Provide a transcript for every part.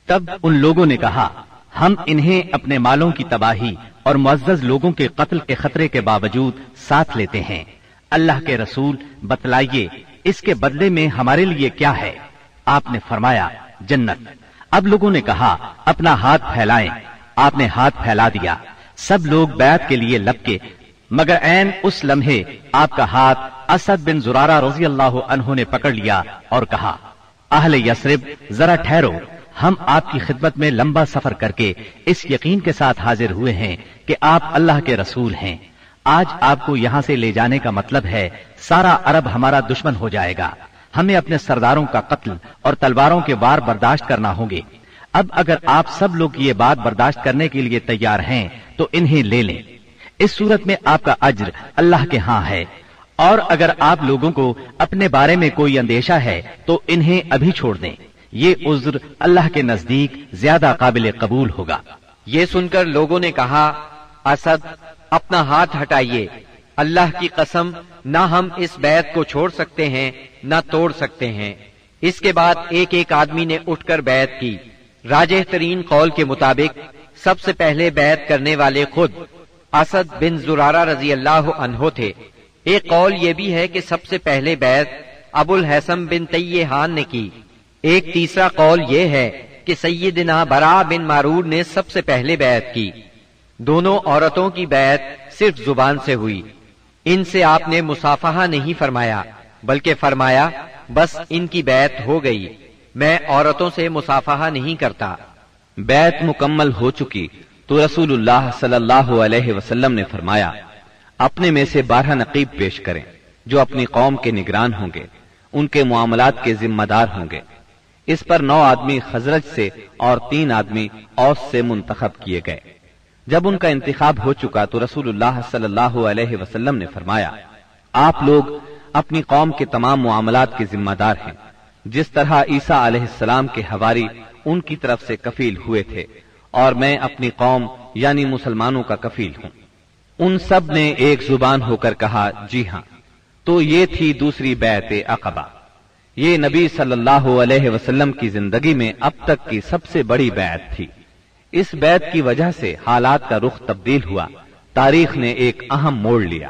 तब उन लोगों ने कहा, हम इन्हें अपने मालों की तबाही और मुअज़्ज़ज़ लोगों के कत्ल के खतरे के बावजूद साथ लेते हैं। अल्लाह के रसूल, बतलाइए इसके बदले में हमारे लिए क्या है? आपने फरमाया, जन्नत। अब लोगों ने कहा, अपना हाथ फैलाएं। आपने हाथ फैला दिया। सब लोग बैत के लिए लपके, मगर ऐन उस लम्हे आपका हाथ असद बिन जुरारा रज़ी अल्लाह अन्हु ने पकड़ लिया और कहा, अहले यस्रिब, जरा ठहरो, हम आपकी खिदमत में लंबा सफर करके इस यकीन के साथ हाजिर हुए हैं कि आप अल्लाह के रसूल हैं। आज आपको यहां से ले जाने का मतलब है सारा अरब हमारा दुश्मन हो जाएगा। हमें अपने सरदारों का कत्ल और तलवारों के वार बर्दाश्त करना होंगे। अब अगर आप सब लोग ये बात बर्दाश्त करने के लिए तैयार हैं तो इन्हें ले लें। इस सूरत में आपका अज्र अल्लाह के हां है, और अगर आप लोगों को अपने बारे में कोई अंदेशा है तो इन्हें अभी छोड़ दें। ये उज्र अल्लाह के नजदीक ज्यादा काबिल कबूल होगा। ये सुनकर लोगों ने कहा, असद, अपना हाथ हटाइए। अल्लाह की कसम, ना हम इस बैत को छोड़ सकते हैं ना तोड़ सकते हैं। इसके बाद एक एक आदमी ने उठकर बैत की। राजेह तरीन कौल के मुताबिक सबसे पहले बैत करने वाले खुद असद बिन जुरारा रजी अल्लाह अन्हो थे। एक कौल ये भी है कि सबसे पहले बैत अबुल हैसम बिन तय्यहान ने की। एक तीसरा कौल ये है कि सैयदना बरा बिन मारूर ने सबसे पहले बैत की। दोनों औरतों की बैत सिर्फ जुबान से हुई। इनसे आपने मुसाफहा नहीं फरमाया, बल्कि फरमाया, बस इनकी बैत हो गई, मैं औरतों से मुसाफहा नहीं करता। बैत मुकम्मल हो चुकी तो रसूलुल्लाह सल्लल्लाहु अलैहि वसल्लम ने फरमाया, अपने में से 12 नकीब पेश करें जो अपनी कौम के निगरान होंगे, उनके मुआमलात के जिम्मेदार होंगे। इस पर 9 आदमी खजरज से और 3 आदमी औस से मुंतखब किए गए। जब उनका इंतखाब हो चुका तो रसूलुल्लाह सल्लल्लाहु अलैहि वसल्लम ने फरमाया, आप लोग अपनी कौम के तमाम मुआमलात के जिम्मेदार हैं, जिस तरह ईसा अलैहिस्सलाम के हवारी उनकी तरफ से कफील हुए थे, और मैं अपनी कौम यानी मुसलमानों का कफील हूं। उन सब ने एक जुबान होकर कहा, जी हां। तो ये थी दूसरी बैत अक़बा। ये नबी सल्लल्लाहु अलैहि वसल्लम की जिंदगी में अब तक की सबसे बड़ी बैत थी। इस बैत की वजह से हालात का रुख तब्दील हुआ, तारीख ने एक अहम मोड़ लिया।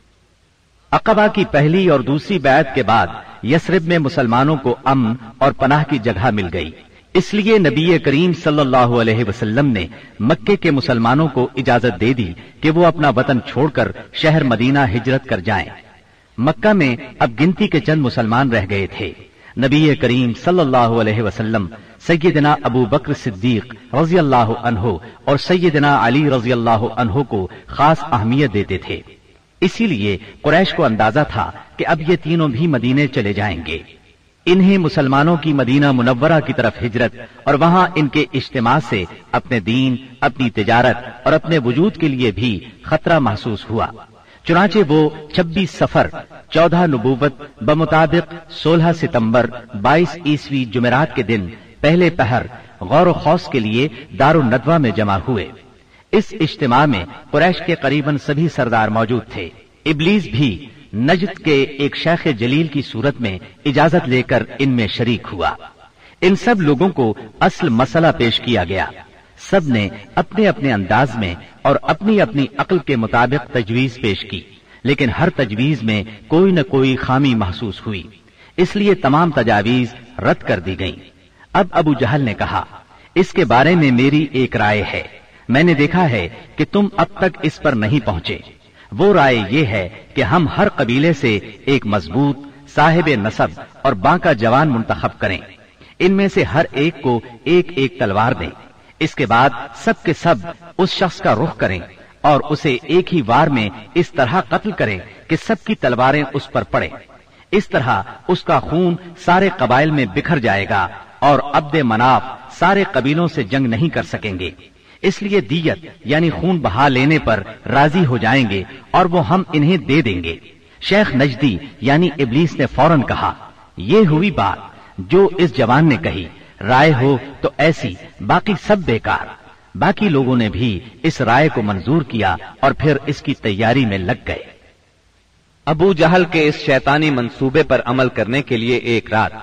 अक़बा की पहली और दूसरी बैत के बाद यस्रिब में मुसलमानों को अमन और पनाह की जगह मिल गई। इसलिए नबी करीम सल्लल्लाहु अलैहि वसल्लम ने मक्के के मुसलमानों को इजाजत दे दी कि वो अपना वतन छोड़कर शहर मदीना हिजरत कर जाएं। मक्का में अब गिनती के चंद मुसलमान रह गए थे। नबी करीम सल्लल्लाहु अलैहि वसल्लम सैयदना अबू बकर सिद्दीक रज़ी अल्लाह अन्हु और सैयदना अली रज़ी अल्लाह अन्हु को खास अहमियत देते थे। इसीलिए कुरैश को अंदाजा था कि अब ये तीनों भी मदीने चले जाएंगे। इन्हें मुसलमानों की मदीना मुनव्वरा की तरफ हिजरत और वहां इनके इज्तिमा से अपने दीन, अपनी तिजारत और अपने वजूद के लिए भी खतरा महसूस हुआ। चुनाचे वो 26 सफर 14 नबूवत बमुताबिक 16 सितंबर 22 ईस्वी जुमेरात के दिन पहले पहर गौर व खौस के लिए दारुन नदवा में जमा हुए। इस इज्तिमा में कुरैश के करीबन सभी सरदार मौजूद थे। इब्लीस भी नजद के एक शेख जलील की सूरत में इजाजत लेकर इनमें शरीक हुआ। इन सब लोगों को असल मसला पेश किया गया। सब ने अपने अपने अंदाज में और अपनी अपनी अक्ल के मुताबिक तजवीज पेश की, लेकिन हर तजवीज में कोई न कोई खामी महसूस हुई। इसलिए तमाम तजावीज रद्द कर दी गईं। अब अबू जहल ने कहा, इसके बारे में मेरी एक राय है। मैंने देखा है कि तुम अब तक इस पर नहीं पहुंचे। वो राय ये है कि हम हर कबीले से एक मजबूत साहिब नसब और बांका जवान मुंतखब करें। इनमें से हर एक को एक एक तलवार दें। इसके बाद सब के सब उस शख्स का रुख करें और उसे एक ही वार में इस तरह कत्ल करें कि सबकी तलवारें उस पर पड़े। इस तरह उसका खून सारे कबाइल में बिखर जाएगा और अब्द मनाफ सारे कबीलों से जंग नहीं कर सकेंगे। इसलिए दियत यानी खून बहा लेने पर राजी हो जाएंगे और वो हम इन्हें दे देंगे। शेख नजदी यानी इब्लीस ने फौरन कहा, ये हुई बात जो इस जवान ने कही। राय हो तो ऐसी, बाकी सब बेकार। बाकी लोगों ने भी इस राय को मंजूर किया और फिर इसकी तैयारी में लग गए। अबू जहल के इस शैतानी मंसूबे पर अमल करने के लिए एक रात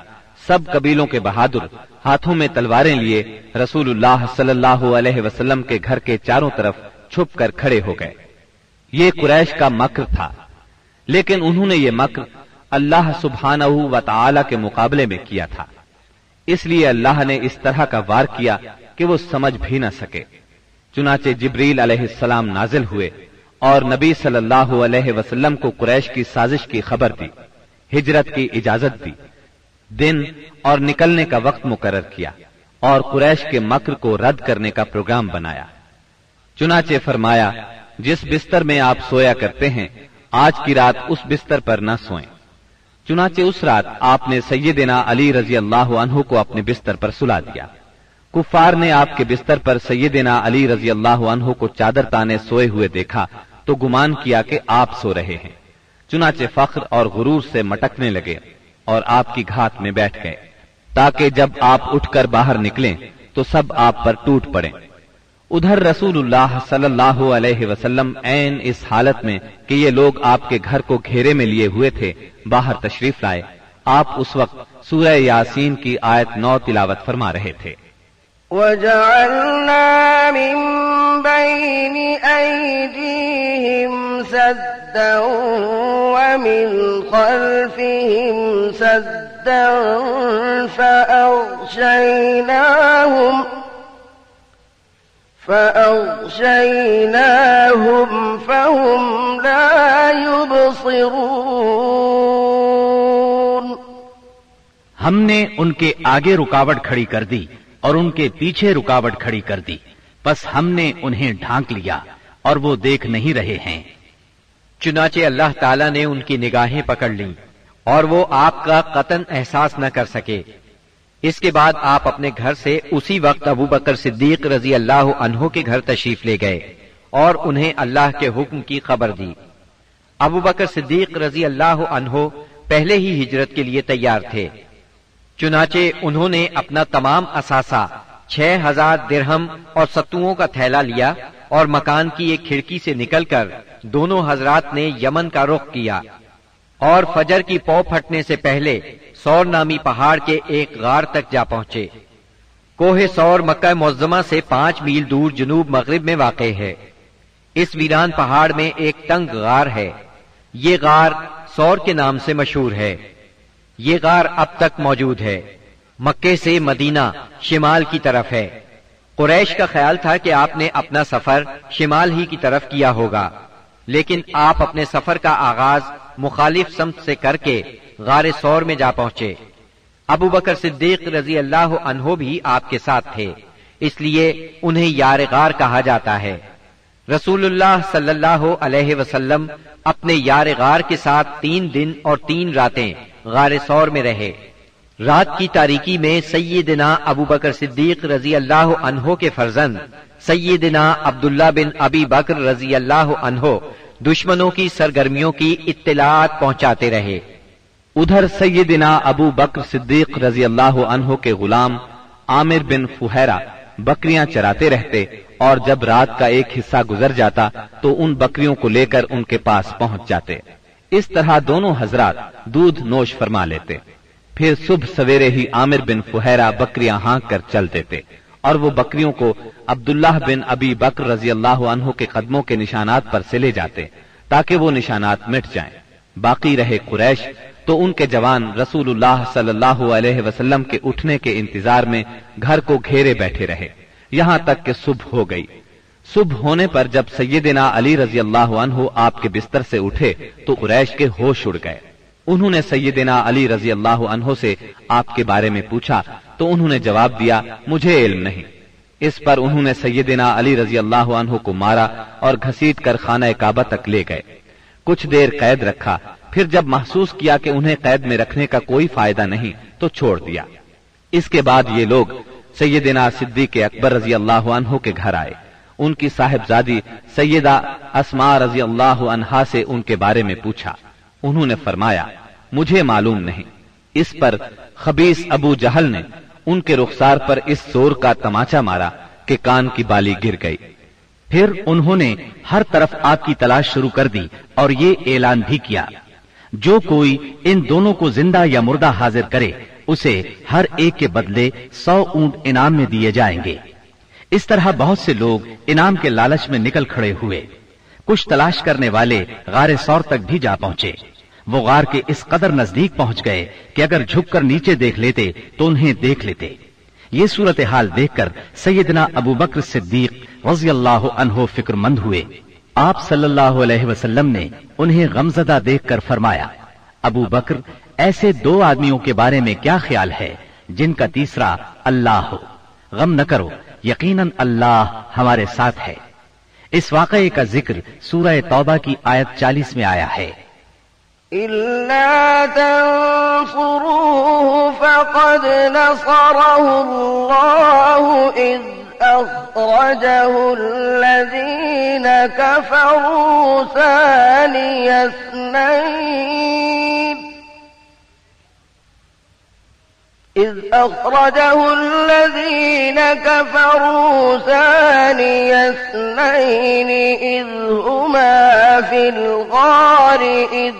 सब कबीलों के बहादुर हाथों में तलवारें लिए रसूलुल्लाह सल्लल्लाहु अलैहि वसल्लम के घर के चारों तरफ छुप कर खड़े हो गए। ये कुरैश का मक्र था, लेकिन उन्होंने ये मक्र अल्लाह सुब्हानहू व तआला के मुकाबले में किया था। इसलिए अल्लाह ने इस तरह का वार किया कि वो समझ भी न सके। चुनाचे जिब्रील अलैहिस्सलाम नाजिल हुए और नबी सल्लल्लाहु अलैहि वसल्लम को कुरैश की साजिश की खबर दी, हिजरत की इजाजत दी, दिन और निकलने का वक्त मुकर्रर किया और कुरैश के मक्र को रद्द करने का प्रोग्राम बनाया। चुनाचे फरमाया, जिस बिस्तर में आप सोया करते हैं आज की रात उस बिस्तर पर न सोएं। चुनाचे उस रात आपने सैयदना अली रजी अल्लाह अन्हु को अपने बिस्तर पर सुला दिया। कुफार ने आपके बिस्तर पर सैयदना अली रजी अल्लाह अन्हु को चादर ताने सोए हुए देखा तो गुमान किया कि आप सो रहे हैं। चुनाचे फख्र और गुरूर से मटकने लगे और आपकी घात में बैठ गए, ताकि जब आप उठकर बाहर निकलें तो सब आप पर टूट पड़े। उधर रसूलुल्लाह सल्लल्लाहु अलैहि वसल्लम ऐन इस हालत में कि ये लोग आपके घर को घेरे में लिए हुए थे, बाहर तशरीफ लाए। आप उस वक्त सूरह यासीन की आयत 9 तिलावत फरमा रहे थे। वजअलना मिन बैनि ऐदीहिम सद्दन व मिन खल्फिहिम सद्दन فأغشيناهم فهم لا يبصرون। हमने उनके आगे रुकावट खड़ी कर दी और उनके पीछे रुकावट खड़ी कर दी, बस हमने उन्हें ढांक लिया और वो देख नहीं रहे हैं। चुनाचे अल्लाह ताला ने उनकी निगाहें पकड़ लीं और वो आपका कतन एहसास न कर सके। इसके बाद आप अपने घर से उसी वक्त अबू बकर सिद्दीक रजी अल्लाह अन्हो के घर तशरीफ ले गए और उन्हें अल्लाह के हुक्म की खबर दी। अबू बकर सिद्दीक रजी अल्लाह अन्हो पहले ही हिजरत के लिए तैयार थे। चुनाचे उन्होंने अपना तमाम असासा 6000 दिरहम और सत्तुओं का थैला लिया और मकान की एक खिड़की से निकलकर दोनों हजरात ने यमन का रुख किया और फजर की पौ फटने से पहले सौर नामी पहाड़ के एक गार तक जा पहुंचे। कोहे सौर मक्का मुअज्जमा से 5 मील दूर जनूब मगरिब में वाक़े है। इस वीरान पहाड़ में एक तंग गार है। ये गार सौर के नाम से मशहूर है। ये गार अब तक मौजूद है। मक्के से मदीना शिमाल की तरफ है। कुरैश का ख्याल था कि आपने अपना सफर शिमाल ही की तरफ किया होगा, लेकिन आप अपने सफर का आगाज मुखालिफ समत से करके गारे सौर में जा पहुंचे। अबू बकर सिद्दीक रजी अल्लाह अन्हो भी आपके साथ थे, इसलिए उन्हें यार गार कहा जाता है। रसूलुल्लाह सल्लल्लाहु अलैहि वसल्लम अपने यार गार के साथ 3 दिन और 3 रातें गारे सौर में रहे। रात की तारीकी में सैयदना अबू बकर सिद्दीक रजी अल्लाह अन्हो के फर्जंद सैयदना अब्दुल्ला बिन अबी बकर रजी अल्लाह अन्हो दुश्मनों की सरगर्मियों की इत्तलात पहुंचाते रहे। उधर सैयदना अबू बकर सिद्दीक रजी अल्लाह अन्हो के गुलाम आमिर बिन फुहैरा बकरियां चराते रहते और जब रात का एक हिस्सा गुजर जाता तो उन बकरियों को लेकर उनके पास पहुंच जाते। इस तरह दोनों हजरात दूध नोश फरमा लेते। फिर सुबह सवेरे ही आमिर बिन फुहैरा बकरियां हाँक कर चल देते और वो बकरियों को अब्दुल्लाह बिन अबी बकर रजी अल्लाह अन्हो के कदमों के निशानात पर से ले जाते ताकि वो निशानात मिट जाएं। बाकी रहे कुरैश तो उनके जवान रसूलुल्लाह सल्लल्लाहु अलैहि वसल्लम के उठने के इंतजार में घर को घेरे बैठे रहे, यहां तक कि सुबह हो गई। सुबह होने पर जब सैयदना अली रजी अल्लाह अन्हु आपके बिस्तर से उठे तो कुरैश के होश उड़ गए। उन्होंने सैयदना अली रजी अल्लाह अन्हु से आपके बारे में पूछा तो उन्होंने जवाब दिया, मुझे इल्म नहीं। इस पर उन्होंने सैयदना अली रजी अल्लाह अन्हु को मारा और घसीट कर खाना काबा तक ले गए। कुछ देर कैद रखा, फिर जब महसूस किया कि उन्हें कैद में रखने का कोई फायदा नहीं तो छोड़ दिया। इसके बाद ये लोग सैयदना सिद्दीक अकबर रजी अल्लाह अन्हु के घर आए। उनकी साहिबजादी सैयदा अस्मा रजी अल्लाह अन्हा से उनके बारे में पूछा। उन्होंने फरमाया, मुझे मालूम नहीं। इस पर खबीस अबू जहल ने उनके रुखसार पर इस जोर का तमाचा मारा कि कान की बाली गिर गई। फिर उन्होंने हर तरफ आपकी तलाश शुरू कर दी और ये ऐलान भी किया, जो कोई इन दोनों को जिंदा या मुर्दा हाजिर करे उसे हर एक के बदले 100 ऊंट इनाम में दिए जाएंगे। इस तरह बहुत से लोग इनाम के लालच में निकल खड़े हुए। कुछ तलाश करने वाले गारे सौर तक भी जा पहुंचे। वो गार के इस कदर नजदीक पहुंच गए कि अगर झुककर नीचे देख लेते तो उन्हें देख लेते। ये सूरत हाल देखकर सैयदना अबू बकर सिद्दीक रज़ियल्लाहु अन्हु फिक्रमंद हुए। आप सल्लल्लाहु अलैहि वसल्लम ने उन्हें गमज़दा देखकर फरमाया, अबू बकर, ऐसे 2 आदमियों के बारे में क्या ख्याल है जिनका तीसरा अल्लाह हो? गम न करो, यकीनन अल्लाह हमारे साथ है। इस वाक़ये का जिक्र सूरह तौबा की आयत 40 में आया है। इल्ला तंसुरूहु फक़द नसरहु अल्लाहु इज़ अख़रजहु अल्लज़ीना कफ़रू सानिय इस्नैन إذ أخرجه الذين كفروا ثاني اثنين إذ هما في الغار إذ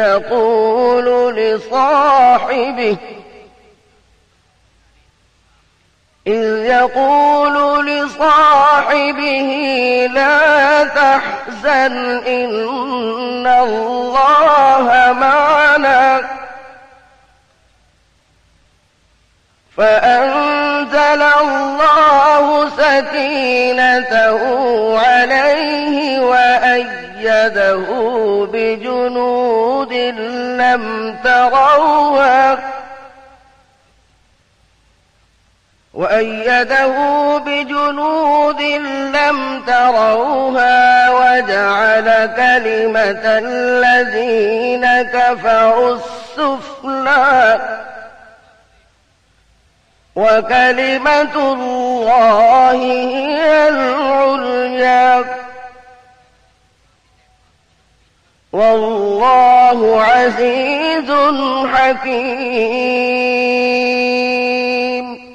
يقول لصاحبه لا تحزن إن الله معنا فأنزل الله سكينته عليه وأيده بجنود لم تروها وجعل كلمة الذين كفروا السفلى وكلمة الله هي العليا والله عزيز حكيم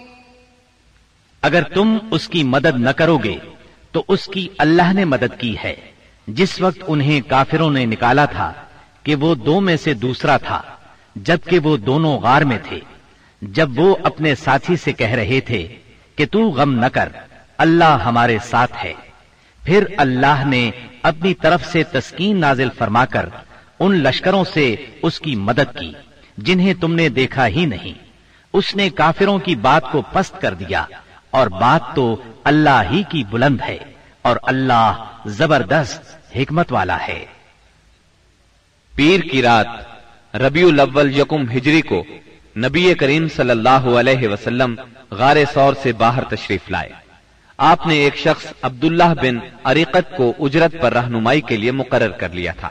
अगर तुम उसकी मदद न करोगे तो उसकी अल्लाह ने मदद की है जिस वक्त उन्हें काफिरों ने निकाला था कि वो 2 में से दूसरा था, जबकि वो दोनों गार में थे। जब वो अपने साथी से कह रहे थे कि तू गम न कर, अल्लाह हमारे साथ है, फिर अल्लाह ने अपनी तरफ से तस्कीन नाजिल फरमाकर उन लश्करों से उसकी मदद की जिन्हें तुमने देखा ही नहीं। उसने काफिरों की बात को पस्त कर दिया और बात तो अल्लाह ही की बुलंद है और अल्लाह जबरदस्त हिकमत वाला है। पीर की रात रबीउल अव्वल यकुम हिजरी को नबी करीम सल्लल्लाहु अलैहि वसल्लम गारे सौर से बाहर तशरीफ लाए। आपने एक शख्स अब्दुल्लाह बिन अरीकत को उजरत पर रहनुमाई के लिए मुकर्रर कर लिया था।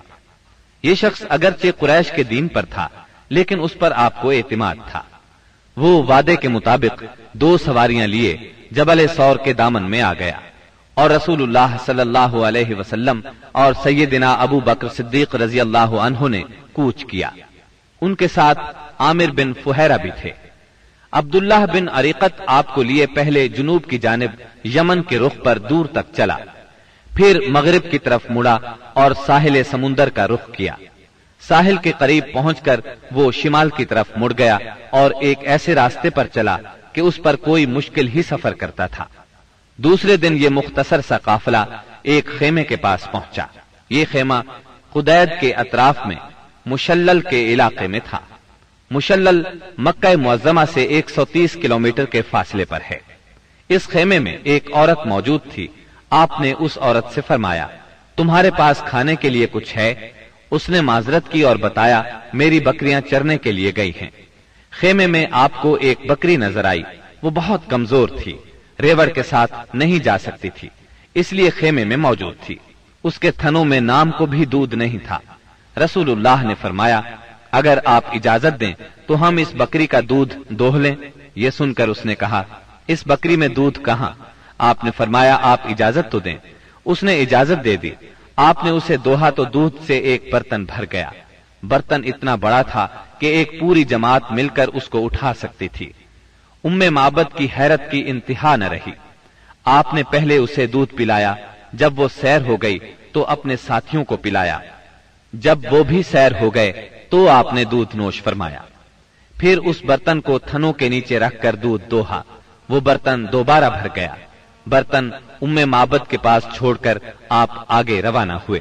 ये शख्स अगरचे कुरैश के दीन पर था, लेकिन उस पर आपको एतिमाद था। वो वादे के मुताबिक 2 सवारियां लिए जबल सौर के दामन में आ गया और रसूलुल्लाह सल्लल्लाहु अलैहि वसल्लम और सैयदना अबू बकर सिद्दीक रज़ियल्लाहु अन्हु ने कूच किया। उनके साथ आमिर बिन फुहैरा भी थे। अब्दुल्लाह बिन अरीकत आपको लिए पहले जुनूब की जानिब यमन के रुख पर दूर तक चला, फिर मगरिब की तरफ मुड़ा और साहिल समुंदर का रुख किया। साहिल के करीब पहुंचकर वो शिमाल की तरफ मुड़ गया और एक ऐसे रास्ते पर चला कि उस पर कोई मुश्किल ही सफर करता था। दूसरे दिन ये मुख्तसर सा काफिला एक खेमे के पास पहुंचा। ये खेमा खुदैद के अतराफ में मुशल्लल के इलाके में था। मुशल्लल मक्का मुअज्जमा से 130 किलोमीटर के फासले पर है। इस खेमे में एक औरत मौजूद थी। आपने उस औरत से फरमाया, तुम्हारे पास खाने के लिए कुछ है? उसने माजरत की और बताया, मेरी बकरियां चरने के लिए गई हैं। खेमे में आपको एक बकरी नजर आई। वो बहुत कमजोर थी, रेवड़ के साथ नहीं जा सकती थी, इसलिए खेमे में मौजूद थी। उसके थनों में नाम को भी दूध नहीं था। रसूलुल्लाह ने फरमाया, अगर आप इजाजत दें तो हम इस बकरी का दूध दोह लें। ये सुनकर उसने कहा, इस बकरी में दूध कहां? आपने फरमाया, आप इजाजत तो दें। उसने इजाजत दे दी। आपने उसे दोहा तो दूध से एक बर्तन भर गया। बर्तन इतना बड़ा था कि एक पूरी जमात मिलकर उसको उठा सकती थी। उम्मे माबद की हैरत की इंतहा न रही। आपने पहले उसे दूध पिलाया। जब वो सैर हो गई तो अपने साथियों को पिलाया। जब वो भी सैर हो गए तो आपने दूध नोश फरमाया। پھر اس برتن کو تھنوں کے نیچے رکھ کر دودھ دوہا، وہ برتن دوبارہ بھر گیا۔ برتن ام معبد کے پاس چھوڑ کر آپ آگے روانہ ہوئے۔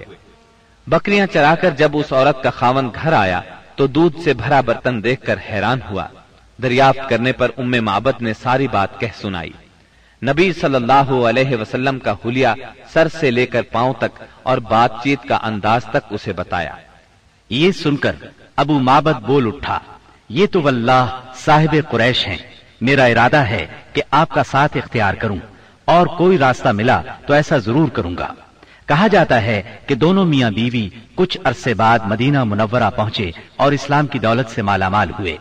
بکریاں چرا کر جب اس عورت کا خاوند گھر آیا تو دودھ سے بھرا برتن دیکھ کر حیران ہوا۔ دریافت کرنے پر ام معبد نے ساری بات کہہ سنائی۔ نبی صلی اللہ علیہ وسلم کا حلیہ سر سے لے کر پاؤں تک اور بات چیت کا انداز تک اسے بتایا۔ یہ سن کر ابو معبد بول اٹھا، یہ تو واللہ صاحب قریش ہیں، میرا ارادہ ہے کہ آپ کا ساتھ اختیار کروں، اور کوئی راستہ ملا تو ایسا ضرور کروں گا۔ کہا جاتا ہے کہ دونوں میاں بیوی کچھ عرصے بعد مدینہ منورہ پہنچے اور اسلام کی دولت سے مالا مال ہوئے۔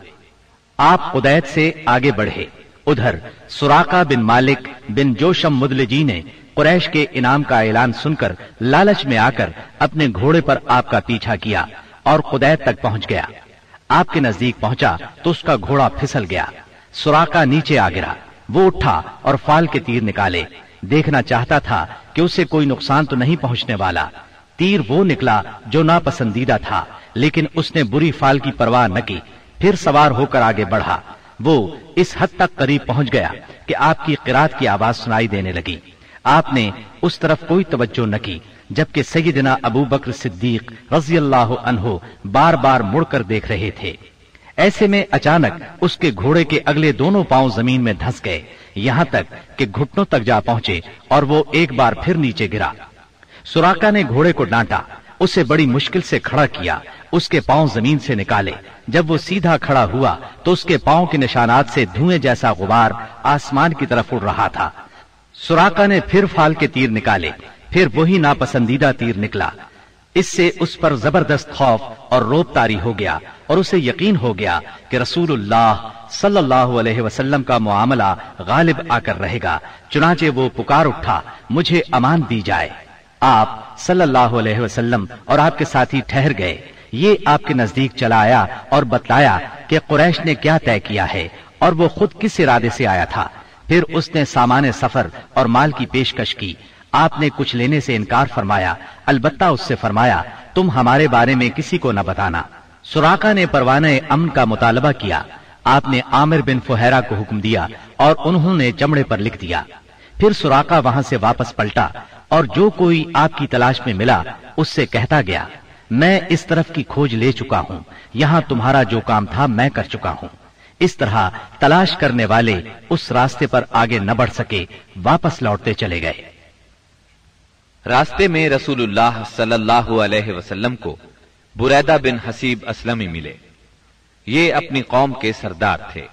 آپ قدیت سے آگے بڑھے۔ ادھر سراقہ بن مالک بن جوشم مدلجی نے قریش کے انعام کا اعلان سن کر لالچ میں آ کر اپنے گھوڑے پر آپ کا پیچھا کیا اور قدیت تک پہنچ گیا۔ آپ کے نزدیک پہنچا تو اس کا گھوڑا پھسل گیا۔ سراقہ نیچے آ گرا۔ وہ اٹھا اور فال کے تیر نکالے، دیکھنا چاہتا تھا کہ اسے کوئی نقصان تو نہیں پہنچنے والا۔ تیر وہ نکلا جو ناپسندیدہ تھا، لیکن اس نے بری فال کی پرواہ نہ کی، پھر سوار ہو کر آگے بڑھا۔ وہ اس حد تک قریب پہنچ گیا کہ آپ کی قرات کی آواز سنائی دینے لگی۔ آپ نے اس طرف کوئی توجہ نہ کی، جبکہ سیدنا ابو بکر صدیق رضی اللہ عنہ بار بار مڑ کر دیکھ رہے تھے۔ ایسے میں اچانک اس کے گھوڑے کے اگلے دونوں پاؤں زمین میں دھنس گئے، یہاں تک کہ گھٹنوں تک جا پہنچے اور وہ ایک بار پھر نیچے گرا۔ سراقہ نے گھوڑے کو ڈانٹا، اسے بڑی مشکل سے کھڑا کیا، اس کے پاؤں زمین سے نکالے۔ جب وہ سیدھا کھڑا ہوا تو اس کے پاؤں کے نشانات سے دھوئیں جیسا غبار آسمان کی طرف اڑ رہا تھا۔ سراقہ نے پھر فال کے تیر نکالے، پھر وہی ناپسندیدہ تیر نکلا۔ اس سے اس پر زبردست خوف اور روب طاری ہو گیا اور اسے یقین ہو گیا کہ رسول اللہ صلی اللہ علیہ وسلم کا معاملہ غالب آ کر رہے گا۔ چنانچہ وہ پکار اٹھا، مجھے امان دی جائے۔ آپ صلی اللہ علیہ وسلم اور آپ کے ساتھی ٹھہر گئے۔ یہ آپ کے نزدیک چلا آیا اور بتلایا کہ قریش نے کیا طے کیا ہے اور وہ خود کس ارادے سے آیا تھا۔ پھر اس نے سامان سفر اور مال کی پیشکش کی۔ آپ نے کچھ لینے سے انکار فرمایا، البتہ اس سے فرمایا تم ہمارے بارے میں کسی کو نہ بتانا۔ سراقہ نے پروانہ امن کا مطالبہ کیا۔ آپ نے عامر بن فہیرہ کو حکم دیا اور انہوں نے چمڑے پر لکھ دیا۔ پھر سراقہ وہاں سے واپس پلٹا اور جو کوئی آپ کی تلاش میں ملا اس سے کہتا گیا، میں اس طرف کی کھوج لے چکا ہوں، یہاں تمہارا جو کام تھا میں کر چکا ہوں۔ اس طرح تلاش کرنے والے اس راستے پر آگے نہ بڑھ سکے، واپس لوٹتے چلے گئے۔ راستے میں رسول اللہ صلی اللہ علیہ وسلم کو بریدہ بن حسیب اسلمی ملے۔ یہ اپنی قوم کے سردار تھے۔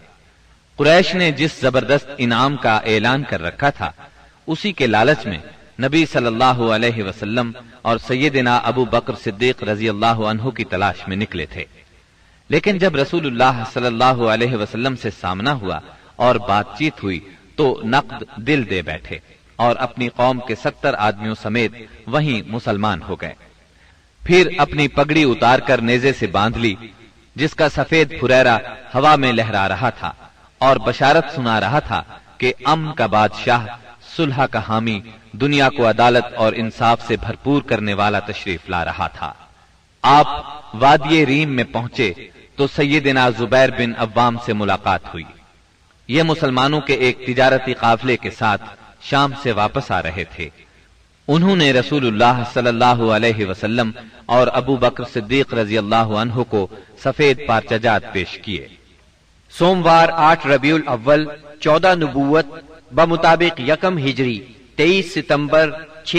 قریش نے جس زبردست انعام کا اعلان کر رکھا تھا، اسی کے لالچ میں نبی صلی اللہ علیہ وسلم اور سیدنا ابو بکر صدیق رضی اللہ عنہ کی تلاش میں نکلے تھے۔ لیکن جب رسول اللہ صلی اللہ علیہ وسلم سے سامنا ہوا اور بات چیت ہوئی تو نقد دل دے بیٹھے اور اپنی قوم کے 70 آدمیوں سمیت وہیں مسلمان ہو گئے۔ پھر اپنی پگڑی اتار کر نیزے سے باندھ لی، جس کا سفید پھریرا ہوا میں لہرا رہا تھا، اور بشارت سنا رہا تھا کہ امن کا بادشاہ، صلح کا حامی، دنیا کو عدالت اور انصاف سے بھرپور کرنے والا تشریف لا رہا تھا۔ آپ وادی ریم میں پہنچے تو سیدنا زبیر بن عوام سے ملاقات ہوئی۔ یہ مسلمانوں کے ایک تجارتی قافلے کے ساتھ شام سے واپس آ رہے تھے۔ انہوں نے رسول اللہ صلی اللہ علیہ وسلم اور ابو بکر صدیق رضی اللہ عنہ کو سفید پارچجات پیش کیے۔ سوموار 8 ربیع الاول 14 نبوت بمطابق 1 ہجری 23 ستمبر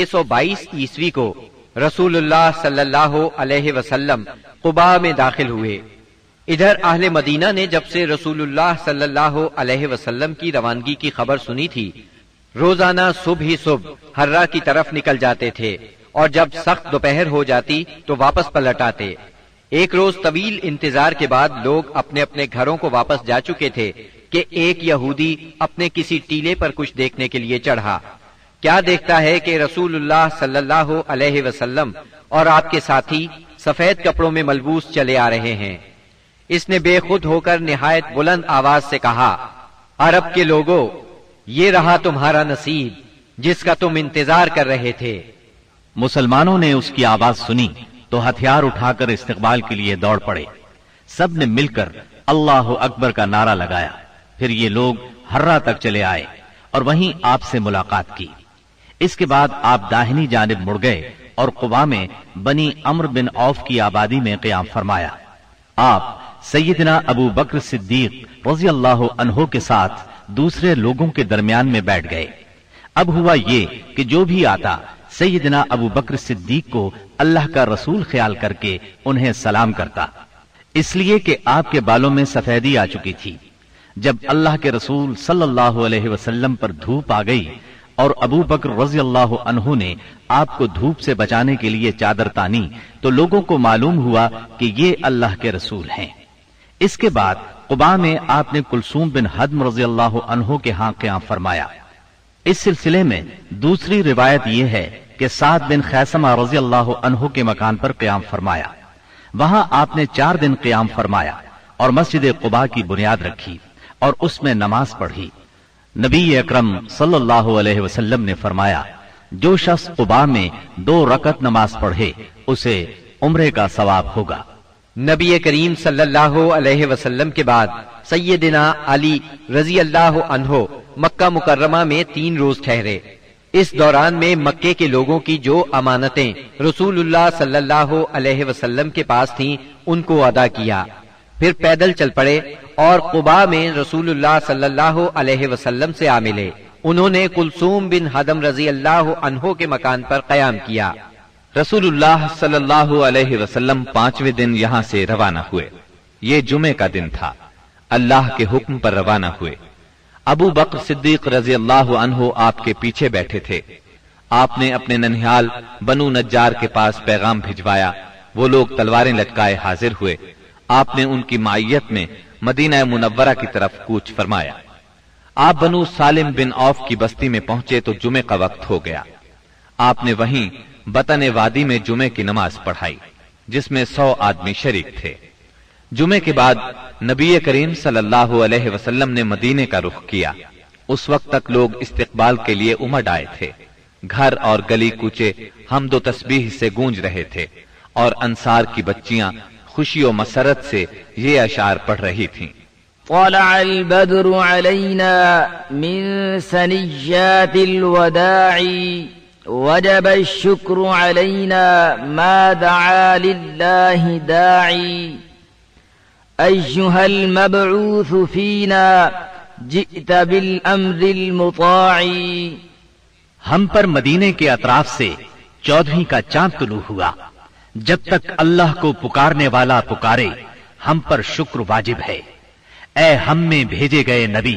622 عیسوی کو رسول اللہ صلی اللہ علیہ وسلم قباء میں داخل ہوئے۔ ادھر اہل مدینہ نے جب سے رسول اللہ صلی اللہ علیہ وسلم کی روانگی کی خبر سنی تھی، روزانہ صبح ہی صبح حرہ کی طرف نکل جاتے تھے، اور جب سخت دوپہر ہو جاتی تو واپس پلٹ آتے۔ ایک روز طویل انتظار کے بعد لوگ اپنے اپنے گھروں کو واپس جا چکے تھے کہ ایک یہودی اپنے کسی ٹیلے پر کچھ دیکھنے کے لیے چڑھا۔ کیا دیکھتا ہے کہ رسول اللہ صلی اللہ علیہ وسلم اور آپ کے ساتھی سفید کپڑوں میں ملبوس چلے آ رہے ہیں۔ اس نے بے خود ہو کر نہایت بلند آواز سے کہا، عرب کے لوگوں، یہ رہا تمہارا نصیب جس کا تم انتظار کر رہے تھے۔ مسلمانوں نے اس کی آواز سنی تو ہتھیار اٹھا کر استقبال کے لیے دوڑ پڑے۔ سب نے مل کر अल्लाह अकबर का नारा लगाया। फिर ये लोग हर्रा तक चले आए और वहीं आपसे मुलाकात की। इसके बाद आप दाहिनी जानिब मुड़ गए और कुबा में बनी अम्र बिन औफ की आबादी में क़याम फरमाया। आप सैयदना अबू बकर सिद्दीक रज़ी अल्लाह अन्हो के साथ दूसरे लोगों के दरमियान में बैठ गए। अब हुआ ये कि जो भी आता सैयदना अबू बकर सिद्दीक को अल्लाह का रसूल ख्याल करके उन्हें सलाम करता, इसलिए कि आपके बालों में सफेदी आ चुकी थी। जब अल्लाह के रसूल सल्लल्लाहु अलैहि वसल्लम पर धूप आ गई और अबू बकर रज़ी अल्लाह अन्हु ने आपको धूप से बचाने के लिए चादर तानी, तो लोगों को मालूम हुआ कि ये अल्लाह के रसूल हैं। इसके बाद कुबा में आपने कुलसूम बिन हदम रज़ी अल्लाह अन्हु के यहाँ क़याम फरमाया। इस सिलसिले में दूसरी रिवायत यह है कि साद बिन खैसमा रज़ी अल्लाह अन्हु के मकान पर क़याम फरमाया। वहां आपने 4 दिन क़याम फरमाया और मस्जिद कुबा की बुनियाद रखी और उसमें नमाज पढ़ी। नबी अकरम सल्लल्लाहु अलैहि वसल्लम ने फरमाया, जो शख्स कुबा में 2 रकत नमाज पढ़े उसे उम्रे का सवाब होगा। नबी करीम सल्लल्लाहु अलैहि वसल्लम के बाद सैयदना अली रजी अल्लाह अन्हो मक्का मुकर्रमा में 3 रोज ठहरे। इस दौरान में मक्के के लोगों की जो अमानतें रसूलुल्लाह सल्लल्लाहु अलैहि वसल्लम के पास थीं, उनको अदा किया। फिर पैदल चल पड़े और कुबा में रसूलुल्लाह सल्लल्लाहु अलैहि वसल्लम से आ मिले। उन्होंने कुलसूम बिन हदम रजी अल्लाह अन्हो के मकान पर क़याम किया। रसूलुल्लाह सल्लल्लाहु अलैहि वसल्लम 5वें दिन यहाँ से रवाना हुए। ये जुमे का दिन था। अल्लाह के हुक्म पर रवाना हुए। अबू बकर सिद्दीक रज़ी अल्लाह अन्हु आपके पीछे बैठे थे। आपने अपने ननिहाल बनु नज्जार के पास पैगाम भिजवाया। वो लोग तलवारें लटकाए हाजिर हुए। आपने उनकी माइयत में मदीना मुनव्वरा की तरफ कूच फरमाया। आप बनु सालिम बिन औफ की बस्ती में पहुंचे तो जुमे का वक्त हो गया। आपने वहीं बतन वादी में जुमे की नमाज पढ़ाई, जिसमें 100 आदमी शरीक थे। जुमे के बाद नबी करीम सल्लल्लाहु अलैहि वसल्लम ने मदीने का रुख किया। उस वक्त तक लोग इस्तकबाल के लिए उमड़ आए थे। घर और गली कूचे हम्दो तस्बीह से गूंज रहे थे और अंसार की बच्चियां खुशी और मसरत से ये अशार पढ़ रही थीं। طلع البدر علينا من ثنيات الوداع وجب الشكر علينا ما دعا لله داعي أيها المبعوث فينا جئت بالأمر المطاع। हम पर मदीने के अतराफ से 14वीं का चांद तुलू हुआ। जब तक अल्लाह को पुकारने वाला पुकारे, हम पर शुक्र वाजिब है। ऐ हम में भेजे गए नबी,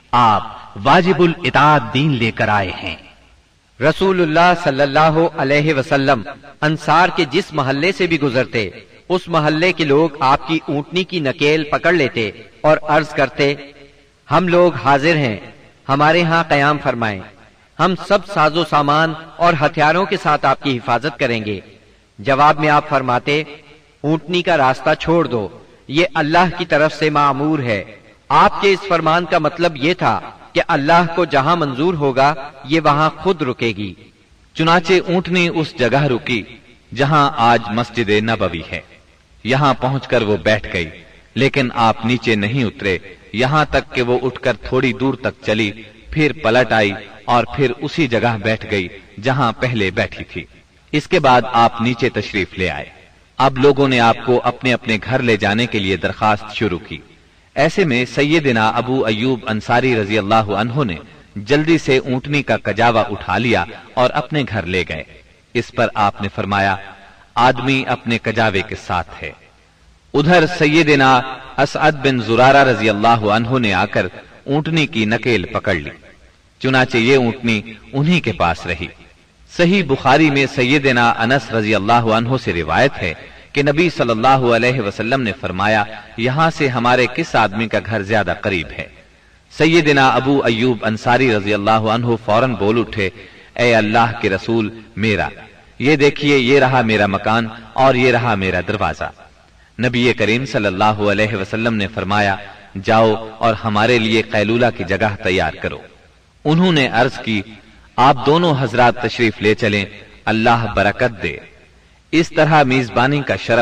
आप वाजिबुल इताअत दीन लेकर आए हैं। रसूलुल्लाह सल्लल्लाहु अलैहि वसल्लम अंसार के जिस महल्ले से भी गुजरते, उस महल्ले के लोग आपकी ऊंटनी की नकेल पकड़ लेते और अर्ज करते, हम लोग हाजिर हैं, हमारे यहाँ क़याम फरमाएं। हम सब साजो सामान और हथियारों के साथ आपकी हिफाजत करेंगे। जवाब में आप फरमाते, ऊंटनी का रास्ता छोड़ दो, ये अल्लाह की तरफ से मामूर है। आपके इस फरमान का मतलब ये था कि अल्लाह को जहां मंजूर होगा, ये वहां खुद रुकेगी। चुनाचे ऊंटनी उस जगह रुकी जहां आज मस्जिद नबवी है। यहां पहुंचकर वो बैठ गई, लेकिन आप नीचे नहीं उतरे, यहां तक कि वो उठकर थोड़ी दूर तक चली, फिर पलट आई और फिर उसी जगह बैठ गई जहां पहले बैठी थी। इसके बाद आप नीचे तशरीफ ले आए। अब लोगों ने आपको अपने अपने घर ले जाने के लिए दरखास्त शुरू की। ऐसे में सैयदना अबू अयूब अंसारी रजी अल्लाह अन्हु ने जल्दी से ऊंटनी का कजावा उठा लिया और अपने घर ले गए। इस पर आपने फरमाया, आदमी अपने कजावे के साथ है। उधर सैयदना असअद बिन जुरारा रजी अल्लाह अन्हु ने आकर ऊंटनी की नकेल पकड़ ली। चुनाचे ये ऊंटनी उन्हीं के पास रही। सही बुखारी में सैयदना अनस रजी अल्लाह अन्हु से रिवायत है कि नबी सल्लल्लाहु अलैहि वसल्लम ने फरमाया, यहां से हमारे किस आदमी का घर ज्यादा करीब है। सैयदना अबू अयूब अंसारी रजी अल्लाह अन्हु फौरन बोल उठे, ए अल्लाह के रसूल, मेरा ये देखिए, ये रहा मेरा मकान और ये रहा मेरा दरवाजा। नबी करीम सल्लल्लाहु अलैहि वसल्लम ने फरमाया, जाओ और हमारे लिए कैलूला की जगह तैयार करो। उन्होंने अर्ज की, आप दोनों हजरात तशरीफ ले चलें, अल्लाह बरकत दे। इस तरह मेजबानी का शरफ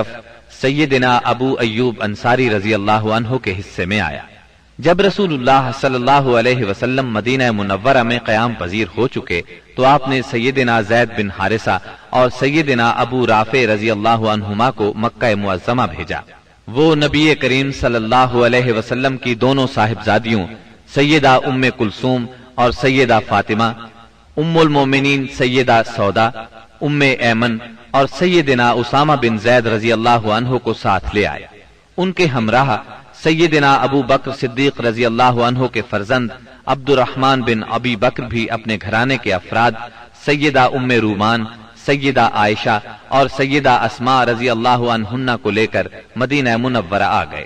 سیدنا ابو ایوب انصاری رضی اللہ عنہ کے حصے میں آیا۔ جب رسول اللہ صلی اللہ علیہ وسلم مدینہ منورہ میں قیام پذیر ہو چکے تو آپ نے سیدنا زید بن حارثہ اور سیدنا ابو رافع رضی اللہ عنہما کو مکہ معظمہ بھیجا۔ وہ نبی کریم صلی اللہ علیہ وسلم کی دونوں صاحبزادیوں سیدہ ام کلثوم اور سیدہ فاطمہ، ام المومنین سیدہ سودا، ام ایمن اور سیدنا اسامہ بن زید رضی اللہ عنہ کو ساتھ لے آئے۔ ان کے ہمراہ سیدنا ابو بکر صدیق رضی اللہ عنہ کے فرزند عبد الرحمن بن ابی بکر بھی اپنے گھرانے کے افراد سیدہ ام رومان، سیدہ عائشہ اور سیدہ اسماء رضی اللہ عنہن کو لے کر مدینہ منورہ آ گئے۔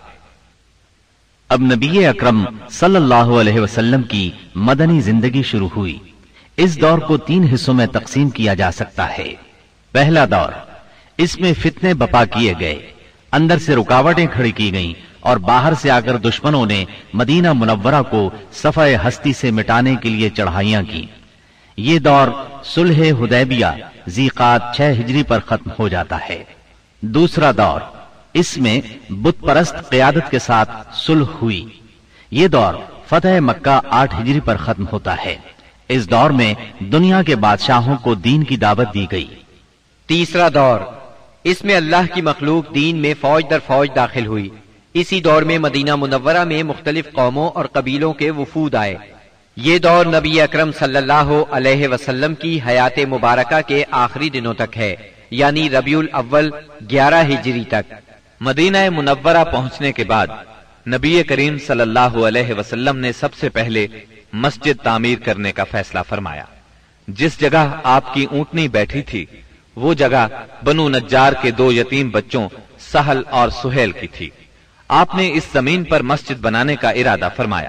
اب نبی اکرم صلی اللہ علیہ وسلم کی مدنی زندگی شروع ہوئی۔ اس دور کو 3 حصوں میں تقسیم کیا جا سکتا ہے۔ پہلا دور، اس میں فتنے بپا کیے گئے، اندر سے رکاوٹیں کھڑی کی گئیں اور باہر سے آ کر دشمنوں نے مدینہ منورہ کو صفحہ ہستی سے مٹانے کے لیے چڑھائیاں کی۔ یہ دور صلح حدیبیہ ذیقعد 6 ہجری پر ختم ہو جاتا ہے۔ دوسرا دور، اس میں بت پرست قیادت کے ساتھ صلح ہوئی۔ یہ دور فتح مکہ 8 ہجری پر ختم ہوتا ہے۔ اس دور میں دنیا کے بادشاہوں کو دین کی دعوت دی گئی۔ تیسرا دور، اس میں اللہ کی مخلوق دین میں فوج در فوج داخل ہوئی۔ اسی دور میں مدینہ منورہ میں مختلف قوموں اور قبیلوں کے وفود آئے۔ یہ دور نبی اکرم صلی اللہ علیہ وسلم کی حیات مبارکہ کے آخری دنوں تک ہے، یعنی ربیع الاول 11 ہجری تک۔ مدینہ منورہ پہنچنے کے بعد نبی کریم صلی اللہ علیہ وسلم نے سب سے پہلے مسجد تعمیر کرنے کا فیصلہ فرمایا۔ جس جگہ آپ کی اونٹنی بیٹھی تھی وہ جگہ بنو نجار کے 2 یتیم بچوں سہل اور سہیل کی تھی۔ آپ نے اس زمین پر مسجد بنانے کا ارادہ فرمایا۔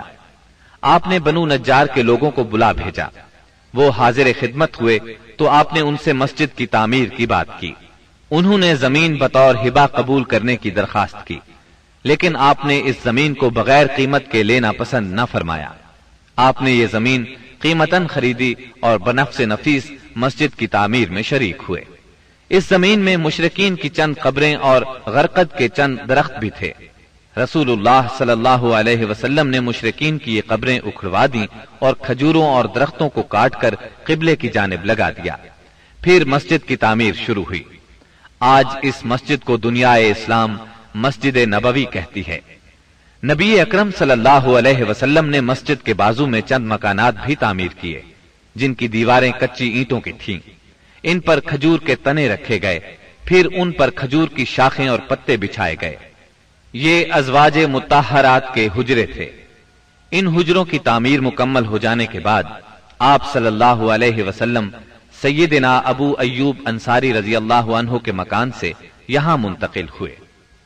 آپ نے بنو نجار کے لوگوں کو بلا بھیجا۔ وہ حاضر خدمت ہوئے تو آپ نے ان سے مسجد کی تعمیر کی بات کی۔ انہوں نے زمین بطور ہبہ قبول کرنے کی درخواست کی، لیکن آپ نے اس زمین کو بغیر قیمت کے لینا پسند نہ فرمایا۔ آپ نے یہ زمین قیمتاً خریدی اور بنفس نفیس مسجد کی تعمیر میں شریک ہوئے۔ اس زمین میں مشرکین کی چند قبریں اور غرقد کے چند درخت بھی تھے۔ رسول اللہ صلی اللہ علیہ وسلم نے مشرکین کی یہ قبریں اکھڑوا دیں اور کھجوروں اور درختوں کو کاٹ کر قبلے کی جانب لگا دیا۔ پھر مسجد کی تعمیر شروع ہوئی۔ آج اس مسجد کو دنیائے اسلام مسجد نبوی کہتی ہے۔ نبی اکرم صلی اللہ علیہ وسلم نے مسجد کے بازو میں چند مکانات بھی تعمیر کیے جن کی دیواریں کچی اینٹوں کی تھیں۔ ان پر کھجور کے تنے رکھے گئے، پھر ان پر کھجور کی شاخیں اور پتے بچھائے گئے۔ یہ ازواج مطہرات کے حجرے تھے۔ ان حجروں کی تعمیر مکمل ہو جانے کے بعد آپ صلی اللہ علیہ وسلم سیدنا ابو ایوب انصاری رضی اللہ عنہ کے مکان سے یہاں منتقل ہوئے۔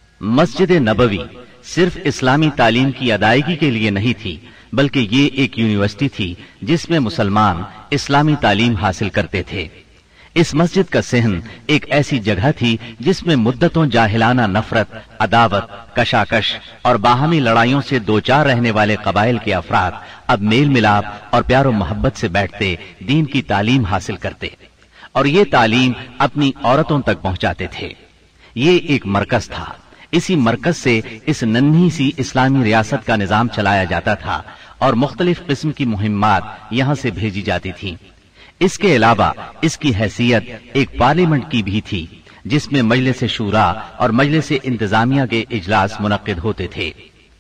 مسجد نبوی صرف اسلامی تعلیم کی ادائیگی کے لیے نہیں تھی، بلکہ یہ ایک یونیورسٹی تھی جس میں مسلمان اسلامی تعلیم حاصل کرتے تھے۔ اس مسجد کا صحن ایک ایسی جگہ تھی جس میں مدتوں جاہلانہ نفرت، عداوت، کشاکش اور باہمی لڑائیوں سے دوچار رہنے والے قبائل کے افراد اب میل ملاپ اور پیار و محبت سے بیٹھتے، دین کی تعلیم حاصل کرتے اور یہ تعلیم اپنی عورتوں تک پہنچاتے تھے۔ یہ ایک مرکز تھا۔ اسی مرکز سے اس ننھی سی اسلامی ریاست کا نظام چلایا جاتا تھا اور مختلف قسم کی مہمات یہاں سے بھیجی جاتی تھیں۔ اس کے علاوہ اس کی حیثیت ایک پارلیمنٹ کی بھی تھی جس میں مجلس شورا اور مجلس انتظامیہ کے اجلاس منعقد ہوتے تھے۔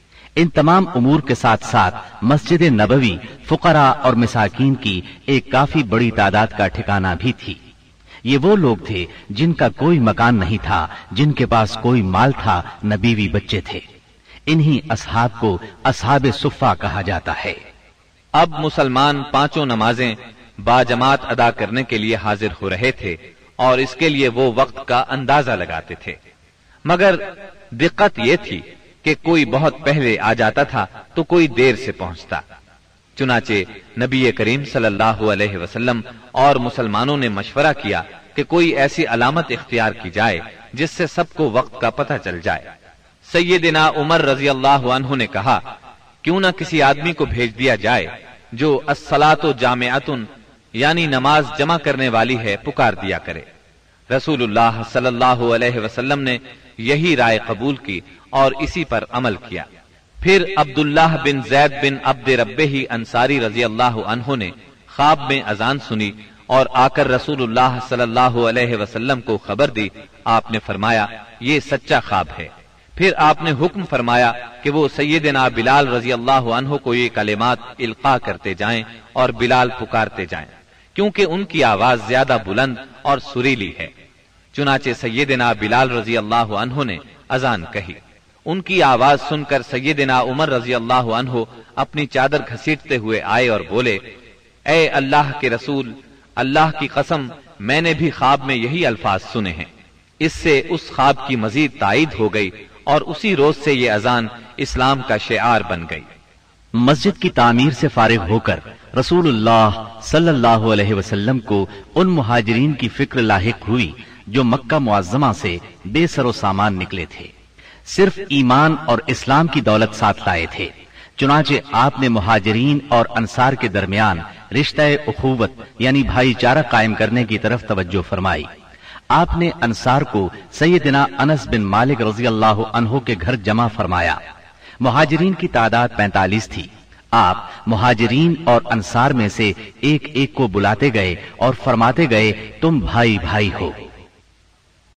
ان تمام امور کے ساتھ ساتھ مسجد نبوی فقراء اور مساکین کی ایک کافی بڑی تعداد کا ٹھکانہ بھی تھی۔ یہ وہ لوگ تھے جن کا کوئی مکان نہیں تھا، جن کے پاس کوئی مال تھا، نہ بیوی بچے تھے۔ انہی اصحاب کو اصحاب صفہ کہا جاتا ہے۔ اب مسلمان 5 نمازیں باجماعت ادا کرنے کے لیے حاضر ہو رہے تھے اور اس کے لیے وہ وقت کا اندازہ لگاتے تھے، مگر دقت یہ تھی کہ کوئی بہت پہلے آ جاتا تھا تو کوئی دیر سے پہنچتا۔ چنانچہ نبی کریم صلی اللہ علیہ وسلم اور مسلمانوں نے مشورہ کیا کہ کوئی ایسی علامت اختیار کی جائے جس سے سب کو وقت کا پتہ چل جائے۔ سیدنا عمر رضی اللہ عنہ نے کہا، کیوں نہ کسی آدمی کو بھیج دیا جائے جو الصلاۃ جامعۃ یعنی نماز جمع کرنے والی ہے پکار دیا کرے۔ رسول اللہ صلی اللہ علیہ وسلم نے یہی رائے قبول کی اور اسی پر عمل کیا۔ پھر عبداللہ بن زید بن عبد ربہ انصاری رضی اللہ عنہ نے خواب میں اذان سنی اور آ کر رسول اللہ صلی اللہ علیہ وسلم کو خبر دی۔ آپ نے فرمایا یہ سچا خواب ہے۔ پھر آپ نے حکم فرمایا کہ وہ سیدنا بلال رضی اللہ عنہ کو یہ کلمات القاء کرتے جائیں اور بلال پکارتے جائیں، کیونکہ ان کی آواز زیادہ بلند اور سریلی ہے۔ چنانچہ سیدنا بلال رضی اللہ عنہ نے اذان کہی۔ ان کی آواز سن کر سیدنا عمر رضی اللہ عنہ اپنی چادر گھسیٹتے ہوئے آئے اور بولے، اے اللہ کے رسول، اللہ کی قسم میں نے بھی خواب میں یہی الفاظ سنے ہیں۔ اس سے اس خواب کی مزید تائید ہو گئی اور اسی روز سے یہ اذان اسلام کا شعار بن گئی۔ مسجد کی تعمیر سے فارغ ہو کر رسول اللہ صلی اللہ علیہ وسلم کو ان مہاجرین کی فکر لاحق ہوئی جو مکہ معظمہ سے بے سر و سامان نکلے تھے، صرف ایمان اور اسلام کی دولت ساتھ لائے تھے۔ چنانچہ آپ نے مہاجرین اور انصار کے درمیان رشتہ اخوت یعنی بھائی چارہ قائم کرنے کی طرف توجہ فرمائی۔ آپ نے انصار کو سیدنا انس بن مالک رضی اللہ عنہ کے گھر جمع فرمایا۔ مہاجرین کی تعداد 45 تھی۔ آپ مہاجرین اور انصار میں سے ایک ایک کو بلاتے گئے اور فرماتے گئے تم بھائی بھائی ہو۔